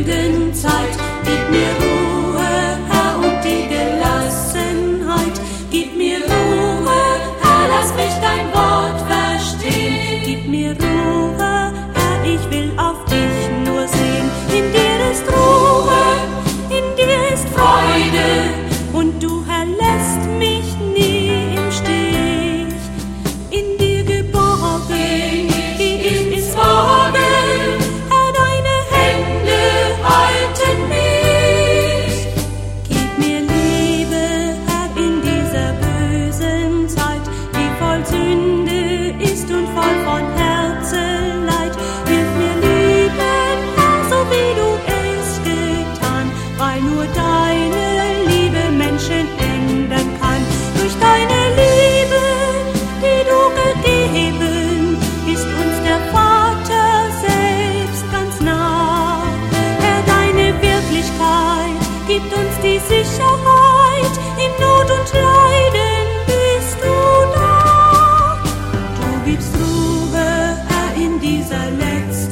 müden Zeit. Gib mir Ruhe, Herr, und die Gelassenheit. Gib mir Ruhe, Herr, lass mich dein Wort verstehen. Gib mir Ruhe, Herr, ich will auf dich nur sehen. In dir ist Ruhe, in dir ist Freude, und du, Herr, lässt mich nie im Stich. In dir geborgen, geh ich ins Morgen, Herr, deine Hände halten mich. Gib mir Liebe, Herr, in dieser bösen Zeit, die voll Sünde ist und voll von Herzeleid. Hilf mir lieben, Herr, so wie du es getan, weil nur deine Liebe Menschen ändern kann. Durch deine Liebe, die du gegeben, ist uns der Vater selbst ganz nah. Herr, deine Wirklichkeit gibt uns die Sicherheit, in Not und Leiden bist du da. Du gibst Ruhe, Herr, in dieser letzten